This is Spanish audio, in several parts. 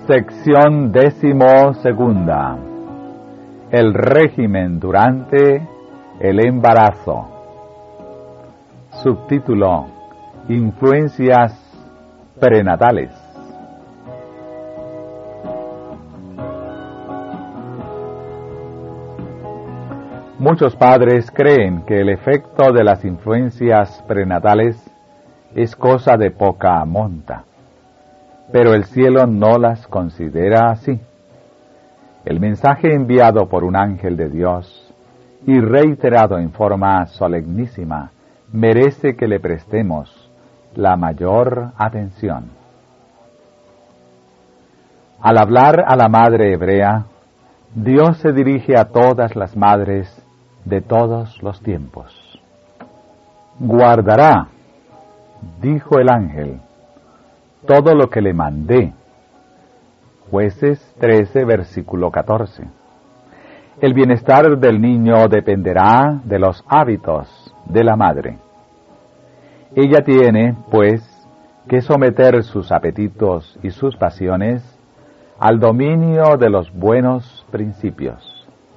Sección 12. El régimen durante el embarazo. Subtítulo: Influencias prenatales. Muchos padres creen que el efecto de las influencias prenatales es cosa de poca monta, pero el cielo no las considera así. El mensaje enviado por un ángel de Dios y reiterado en forma solemnísima merece que le prestemos la mayor atención. Al hablar a la madre hebrea, Dios se dirige a todas las madres de todos los tiempos. Guardará, dijo el ángel, todo lo que le mandé. Jueces 13, versículo 14. El bienestar del niño dependerá de los hábitos de la madre. Ella tiene, pues, que someter sus apetitos y sus pasiones al dominio de los buenos principios.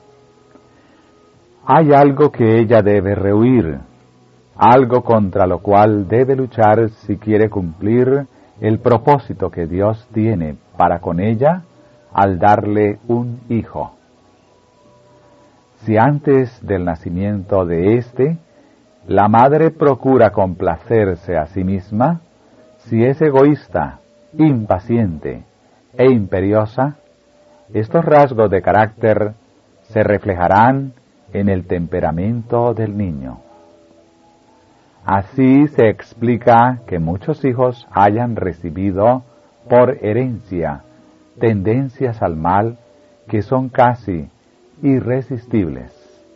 Hay algo que ella debe rehuir, algo contra lo cual debe luchar si quiere cumplir el propósito que Dios tiene para con ella al darle un hijo. Si antes del nacimiento de éste, la madre procura complacerse a sí misma, si es egoísta, impaciente e imperiosa, estos rasgos de carácter se reflejarán en el temperamento del niño. Así se explica que muchos hijos hayan recibido por herencia tendencias al mal que son casi irresistibles.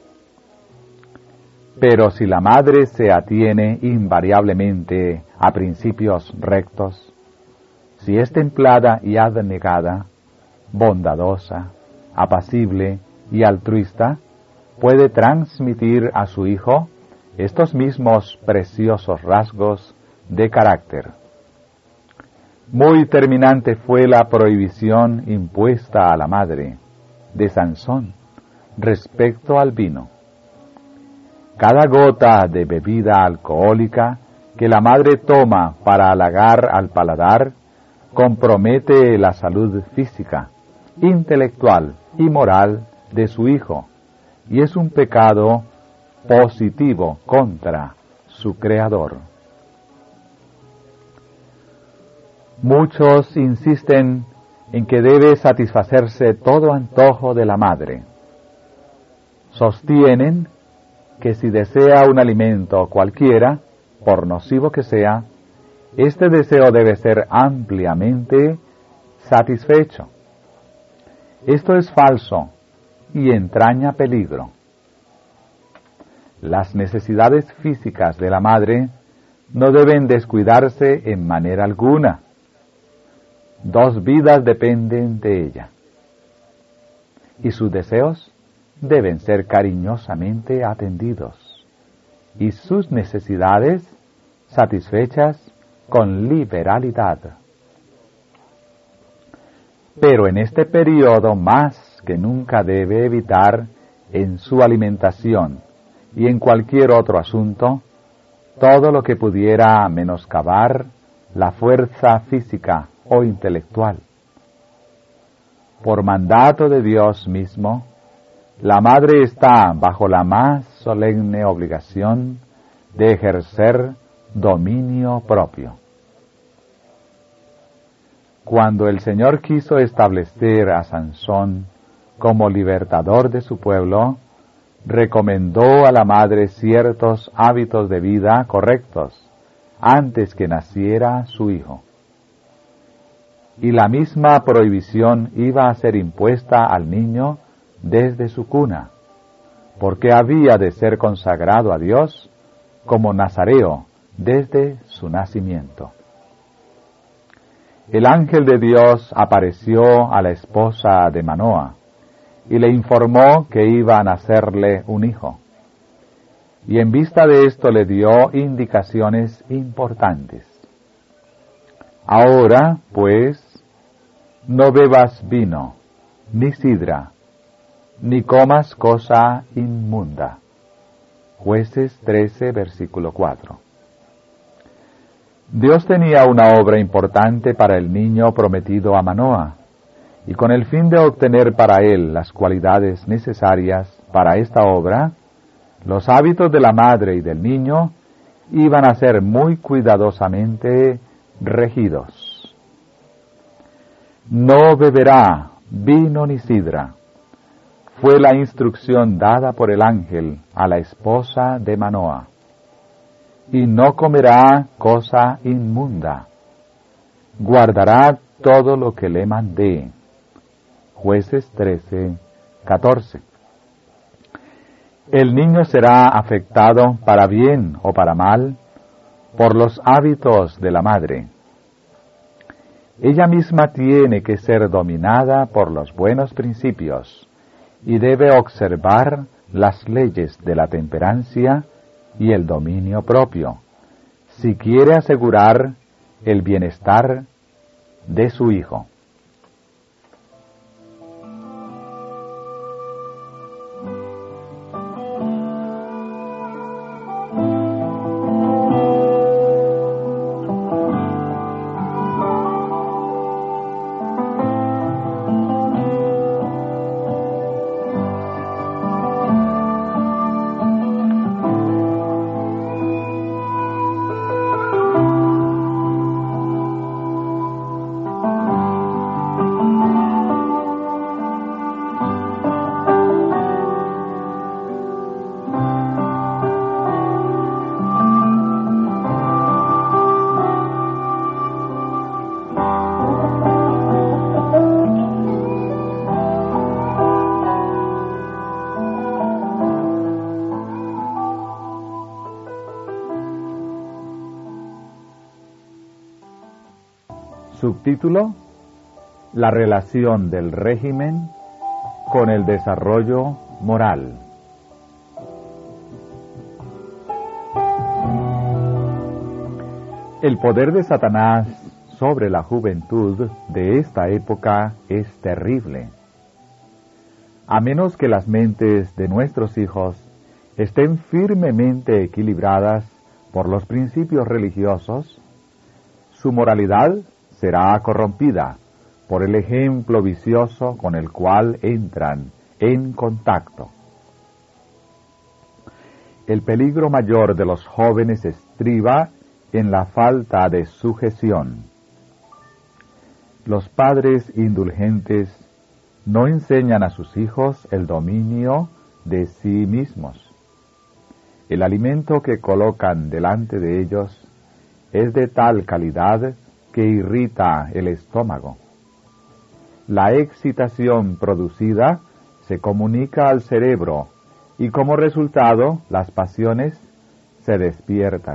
Pero si la madre se atiene invariablemente a principios rectos, si es templada y abnegada, bondadosa, apacible y altruista, puede transmitir a su hijo estos mismos preciosos rasgos de carácter. Muy terminante fue la prohibición impuesta a la madre de Sansón respecto al vino. Cada gota de bebida alcohólica que la madre toma para halagar al paladar compromete la salud física, intelectual y moral de su hijo, y es un pecado positivo contra su Creador. Muchos insisten en que debe satisfacerse todo antojo de la madre. Sostienen que si desea un alimento cualquiera, por nocivo que sea, este deseo debe ser ampliamente satisfecho. Esto es falso y entraña peligro. Las necesidades físicas de la madre no deben descuidarse en manera alguna. Dos vidas dependen de ella, y sus deseos deben ser cariñosamente atendidos, y sus necesidades satisfechas con liberalidad. Pero en este periodo más que nunca debe evitar en su alimentación y en cualquier otro asunto todo lo que pudiera menoscabar la fuerza física o intelectual. Por mandato de Dios mismo, la madre está bajo la más solemne obligación de ejercer dominio propio. Cuando el Señor quiso establecer a Sansón como libertador de su pueblo, recomendó a la madre ciertos hábitos de vida correctos antes que naciera su hijo. Y la misma prohibición iba a ser impuesta al niño desde su cuna, porque había de ser consagrado a Dios como nazareo desde su nacimiento. El ángel de Dios apareció a la esposa de Manoa y le informó que iba a nacerle un hijo. Y en vista de esto le dio indicaciones importantes. Ahora, pues, No bebas vino, ni sidra, ni comas cosa inmunda. Jueces 13, versículo 4. Dios tenía una obra importante para el niño prometido a Manoah, y con el fin de obtener para él las cualidades necesarias para esta obra, los hábitos de la madre y del niño iban a ser muy cuidadosamente regidos. No beberá vino ni sidra, fue la instrucción dada por el ángel a la esposa de Manoah. Y no comerá cosa inmunda, guardará todo lo que le mandé. Jueces 13, 14. El niño será afectado para bien o para mal por los hábitos de la madre. Ella misma tiene que ser dominada por los buenos principios y debe observar las leyes de la temperancia y el dominio propio, si quiere asegurar el bienestar de su hijo. Subtítulo: La relación del régimen con el desarrollo moral. El poder de Satanás sobre la juventud de esta época es terrible. A menos que las mentes de nuestros hijos estén firmemente equilibradas por los principios religiosos, su moralidad será corrompida por el ejemplo vicioso con el cual entran en contacto. El peligro mayor de los jóvenes estriba en la falta de sujeción. Los padres indulgentes no enseñan a sus hijos el dominio de sí mismos. El alimento que colocan delante de ellos es de tal calidad que irrita el estómago. La excitación producida se comunica al cerebro y como resultado las pasiones se despiertan.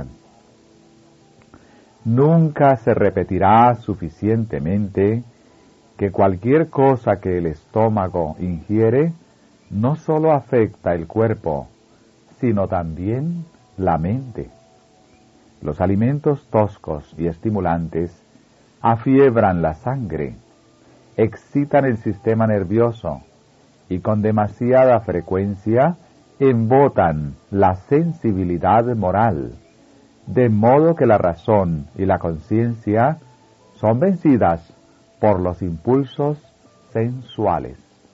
Nunca se repetirá suficientemente que cualquier cosa que el estómago ingiere no solo afecta el cuerpo, sino también la mente. Los alimentos toscos y estimulantes afiebran la sangre, excitan el sistema nervioso y con demasiada frecuencia embotan la sensibilidad moral, de modo que la razón y la conciencia son vencidas por los impulsos sensuales.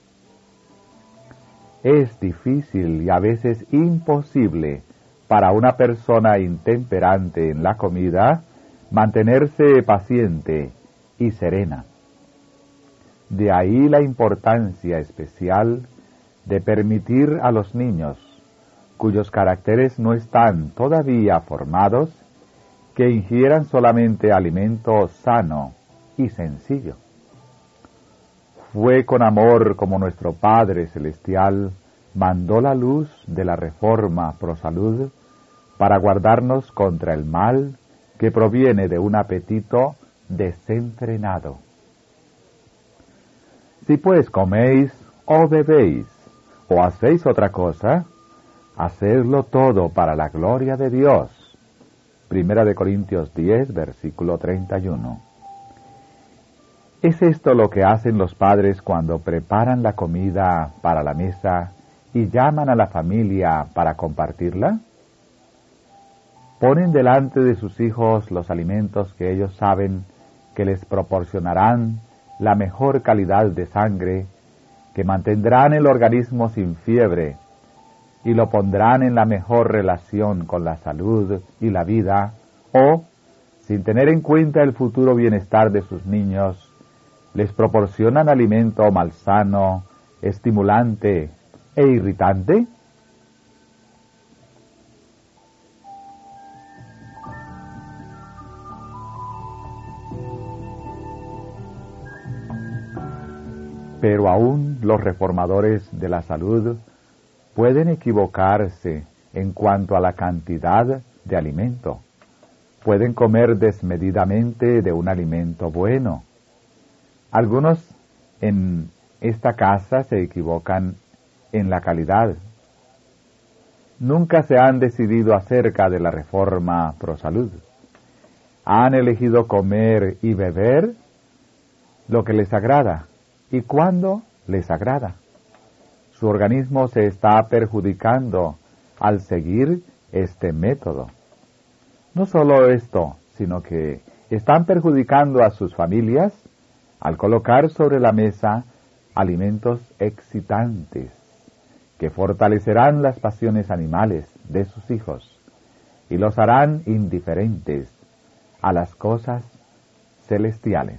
Es difícil y a veces imposible para una persona intemperante en la comida mantenerse paciente y serena. De ahí la importancia especial de permitir a los niños, cuyos caracteres no están todavía formados, que ingieran solamente alimento sano y sencillo. Fue con amor como nuestro Padre Celestial mandó la luz de la reforma pro salud para guardarnos contra el mal que proviene de un apetito desenfrenado. Si pues coméis o bebéis o hacéis otra cosa, hacedlo todo para la gloria de Dios. 1 Corintios 10, versículo 31. ¿Es esto lo que hacen los padres cuando preparan la comida para la mesa y llaman a la familia para compartirla? ¿Ponen delante de sus hijos los alimentos que ellos saben que les proporcionarán la mejor calidad de sangre, que mantendrán el organismo sin fiebre y lo pondrán en la mejor relación con la salud y la vida, o, sin tener en cuenta el futuro bienestar de sus niños, les proporcionan alimento malsano, estimulante e irritante? Pero aún los reformadores de la salud pueden equivocarse en cuanto a la cantidad de alimento. Pueden comer desmedidamente de un alimento bueno. Algunos en esta casa se equivocan en la calidad. Nunca se han decidido acerca de la reforma pro salud. Han elegido comer y beber lo que les agrada y cuando les agrada. Su organismo se está perjudicando al seguir este método. No solo esto, sino que están perjudicando a sus familias al colocar sobre la mesa alimentos excitantes que fortalecerán las pasiones animales de sus hijos y los harán indiferentes a las cosas celestiales.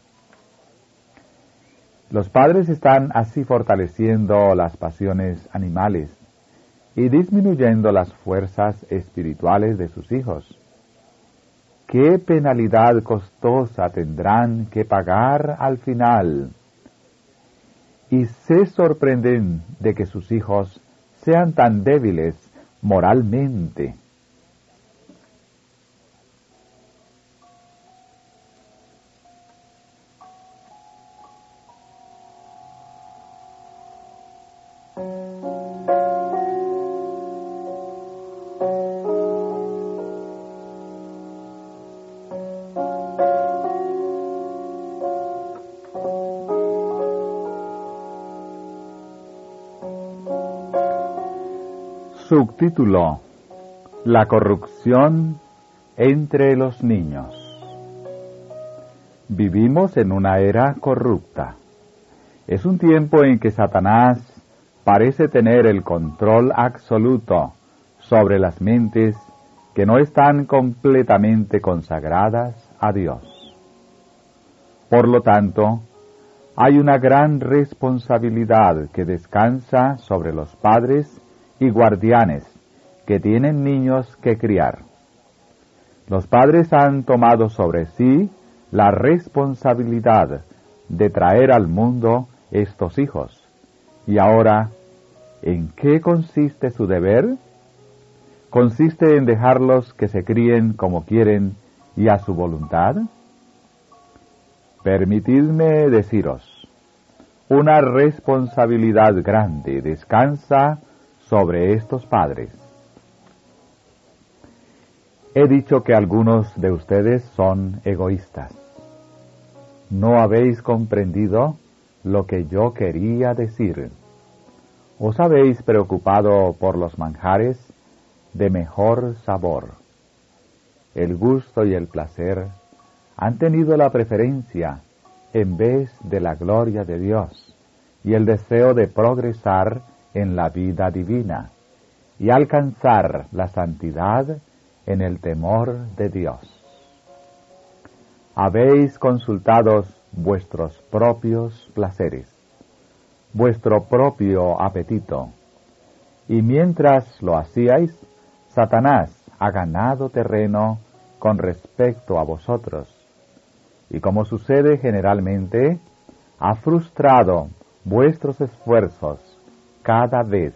Los padres están así fortaleciendo las pasiones animales y disminuyendo las fuerzas espirituales de sus hijos. ¿Qué penalidad costosa tendrán que pagar al final? Y se sorprenden de que sus hijos sean tan débiles moralmente. Subtítulo: La corrupción entre los niños. Vivimos en una era corrupta. Es un tiempo en que Satanás parece tener el control absoluto sobre las mentes que no están completamente consagradas a Dios. Por lo tanto, hay una gran responsabilidad que descansa sobre los padres y guardianes que tienen niños que criar. Los padres han tomado sobre sí la responsabilidad de traer al mundo estos hijos. Y ahora, ¿en qué consiste su deber? ¿Consiste en dejarlos que se críen como quieren y a su voluntad? Permitidme deciros, una responsabilidad grande descansa sobre estos padres. He dicho que algunos de ustedes son egoístas. No habéis comprendido lo que yo quería decir. Os habéis preocupado por los manjares de mejor sabor. El gusto y el placer han tenido la preferencia en vez de la gloria de Dios y el deseo de progresar en la vida divina y alcanzar la santidad en el temor de Dios. Habéis consultado vuestros propios placeres, vuestro propio apetito, y mientras lo hacíais, Satanás ha ganado terreno con respecto a vosotros, y como sucede generalmente, ha frustrado vuestros esfuerzos cada vez.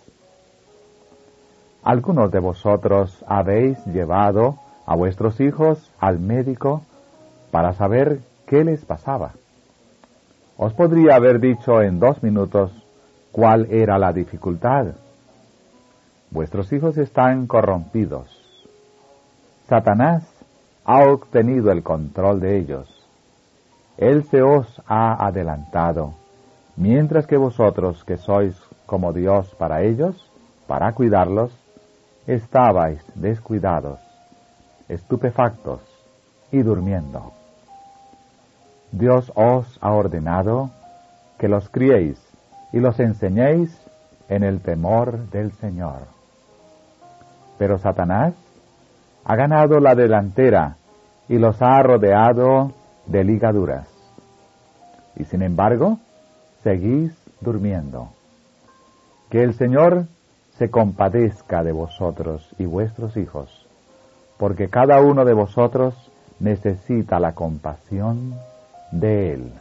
Algunos de vosotros habéis llevado a vuestros hijos al médico para saber qué les pasaba. Os podría haber dicho en 2 minutos cuál era la dificultad. Vuestros hijos están corrompidos. Satanás ha obtenido el control de ellos. Él se os ha adelantado, mientras que vosotros, que sois como Dios para ellos, para cuidarlos, estabais descuidados, estupefactos y durmiendo. Dios os ha ordenado que los criéis y los enseñéis en el temor del Señor. Pero Satanás ha ganado la delantera y los ha rodeado de ligaduras. Y sin embargo, seguís durmiendo. Que el Señor se compadezca de vosotros y vuestros hijos, porque cada uno de vosotros necesita la compasión de Él.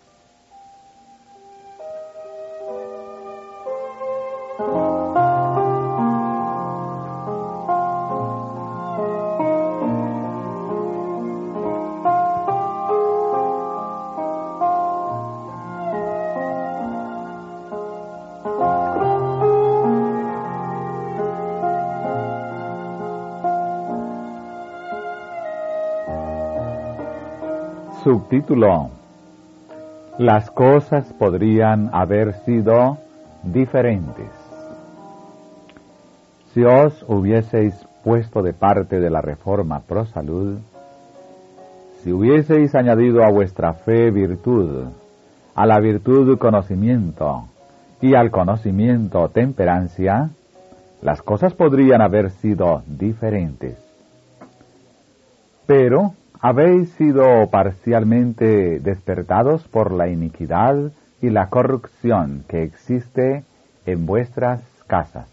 Subtítulo: Las cosas podrían haber sido diferentes. Si os hubieseis puesto de parte de la reforma pro salud, si hubieseis añadido a vuestra fe virtud, a la virtud conocimiento, y al conocimiento temperancia, las cosas podrían haber sido diferentes. Pero habéis sido parcialmente despertados por la iniquidad y la corrupción que existe en vuestras casas.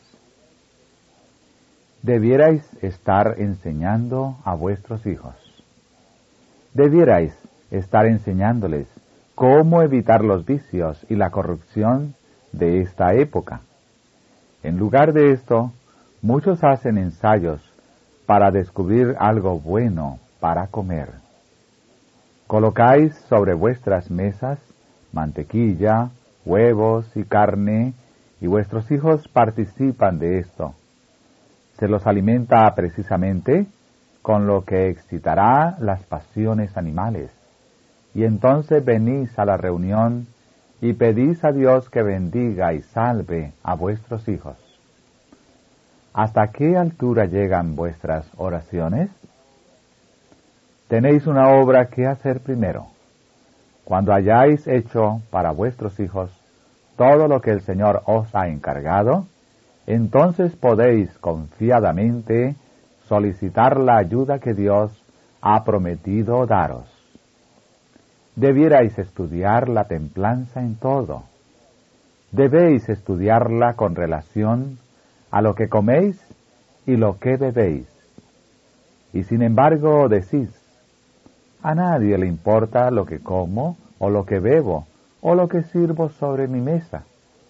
Debierais estar enseñando a vuestros hijos. Debierais estar enseñándoles cómo evitar los vicios y la corrupción de esta época. En lugar de esto, muchos hacen ensayos para descubrir algo bueno para comer. Colocáis sobre vuestras mesas mantequilla, huevos y carne, y vuestros hijos participan de esto. Se los alimenta precisamente con lo que excitará las pasiones animales. Y entonces venís a la reunión y pedís a Dios que bendiga y salve a vuestros hijos. ¿Hasta qué altura llegan vuestras oraciones? Tenéis una obra que hacer primero. Cuando hayáis hecho para vuestros hijos todo lo que el Señor os ha encargado, entonces podéis confiadamente solicitar la ayuda que Dios ha prometido daros. Debierais estudiar la templanza en todo. Debéis estudiarla con relación a lo que coméis y lo que bebéis. Y sin embargo decís: a nadie le importa lo que como, o lo que bebo, o lo que sirvo sobre mi mesa.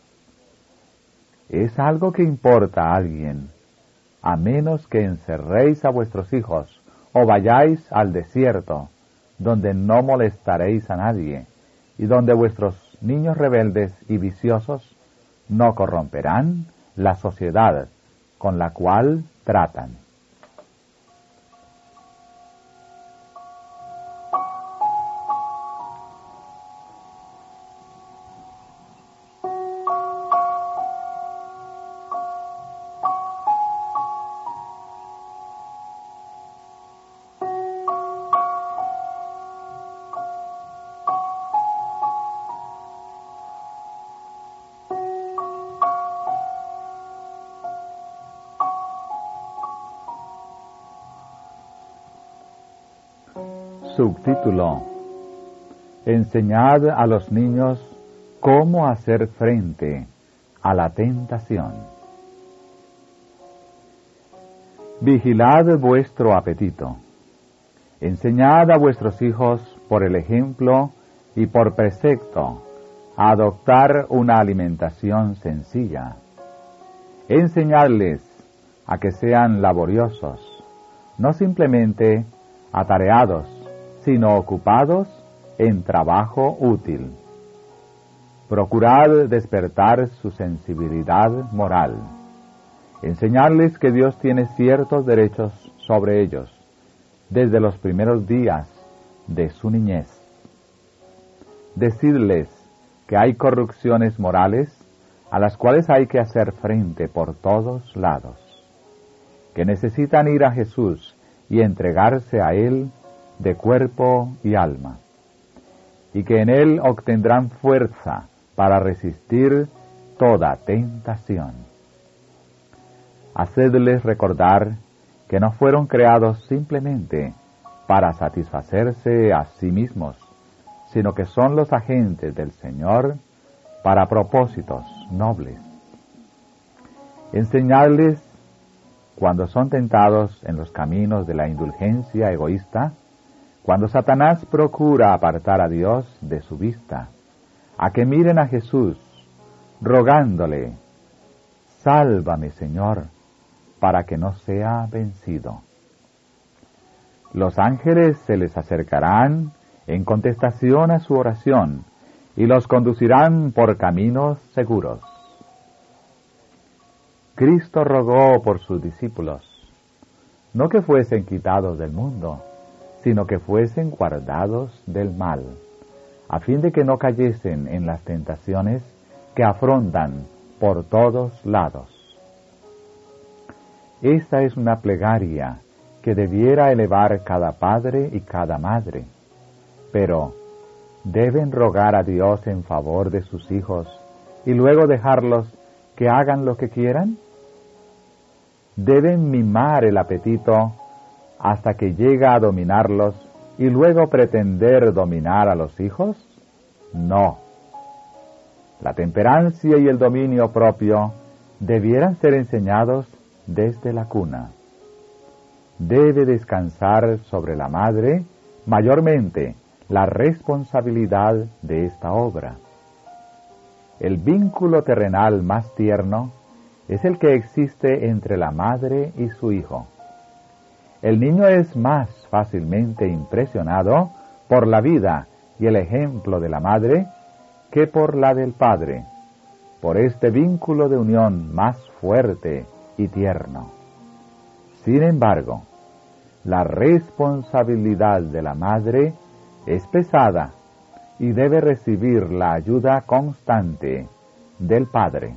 Es algo que importa a alguien, a menos que encerréis a vuestros hijos, o vayáis al desierto, donde no molestaréis a nadie, y donde vuestros niños rebeldes y viciosos no corromperán la sociedad con la cual tratan. Subtítulo: Enseñad a los niños cómo hacer frente a la tentación. Vigilad vuestro apetito. Enseñad a vuestros hijos por el ejemplo y por precepto a adoptar una alimentación sencilla. Enseñadles a que sean laboriosos, no simplemente atareados, sino ocupados en trabajo útil. Procurad despertar su sensibilidad moral. Enseñarles que Dios tiene ciertos derechos sobre ellos, desde los primeros días de su niñez. decidles que hay corrupciones morales a las cuales hay que hacer frente por todos lados, que necesitan ir a Jesús y entregarse a Él de cuerpo y alma, y que en Él obtendrán fuerza para resistir toda tentación. Hacedles recordar que no fueron creados simplemente para satisfacerse a sí mismos, sino que son los agentes del Señor para propósitos nobles. Enseñadles, cuando son tentados en los caminos de la indulgencia egoísta, cuando Satanás procura apartar a Dios de su vista, a que miren a Jesús, rogándole: sálvame, Señor, para que no sea vencido. Los ángeles se les acercarán en contestación a su oración y los conducirán por caminos seguros. Cristo rogó por sus discípulos, no que fuesen quitados del mundo, sino que fuesen guardados del mal, a fin de que no cayesen en las tentaciones que afrontan por todos lados. Esta es una plegaria que debiera elevar cada padre y cada madre, pero ¿deben rogar a Dios en favor de sus hijos y luego dejarlos que hagan lo que quieran? ¿Deben mimar el apetito hasta que llega a dominarlos y luego pretender dominar a los hijos? No. La temperancia y el dominio propio debieran ser enseñados desde la cuna. Debe descansar sobre la madre mayormente la responsabilidad de esta obra. El vínculo terrenal más tierno es el que existe entre la madre y su hijo. El niño es más fácilmente impresionado por la vida y el ejemplo de la madre que por la del padre, por este vínculo de unión más fuerte y tierno. Sin embargo, la responsabilidad de la madre es pesada y debe recibir la ayuda constante del padre.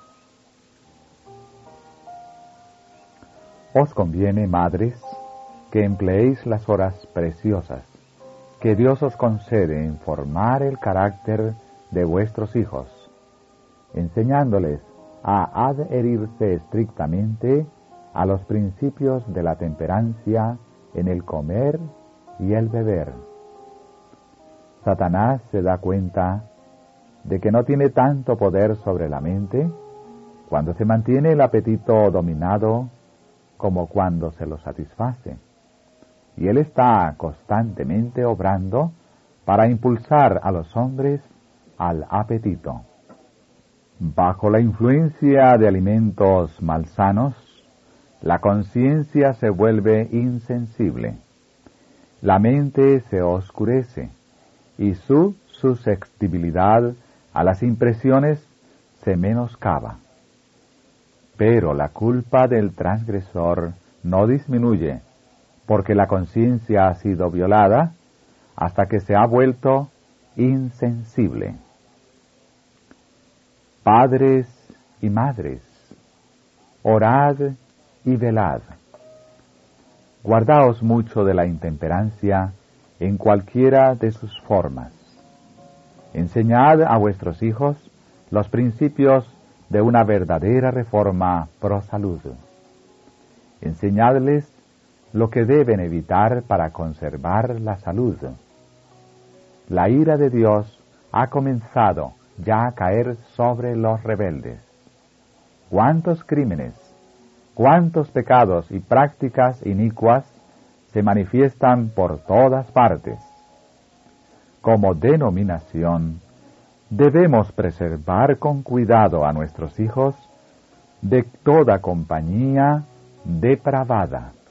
Os conviene, madres, que empleéis las horas preciosas que Dios os concede en formar el carácter de vuestros hijos, enseñándoles a adherirse estrictamente a los principios de la temperancia en el comer y el beber. Satanás se da cuenta de que no tiene tanto poder sobre la mente cuando se mantiene el apetito dominado como cuando se lo satisface, y él está constantemente obrando para impulsar a los hombres al apetito. Bajo la influencia de alimentos malsanos, la conciencia se vuelve insensible, la mente se oscurece y su susceptibilidad a las impresiones se menoscaba. Pero la culpa del transgresor no disminuye, porque la conciencia ha sido violada hasta que se ha vuelto insensible. Padres y madres, orad y velad. Guardaos mucho de la intemperancia en cualquiera de sus formas. Enseñad a vuestros hijos los principios de una verdadera reforma pro salud. Enseñadles lo que deben evitar para conservar la salud. La ira de Dios ha comenzado ya a caer sobre los rebeldes. ¿Cuántos crímenes, cuántos pecados y prácticas inicuas se manifiestan por todas partes? Como denominación, debemos preservar con cuidado a nuestros hijos de toda compañía depravada.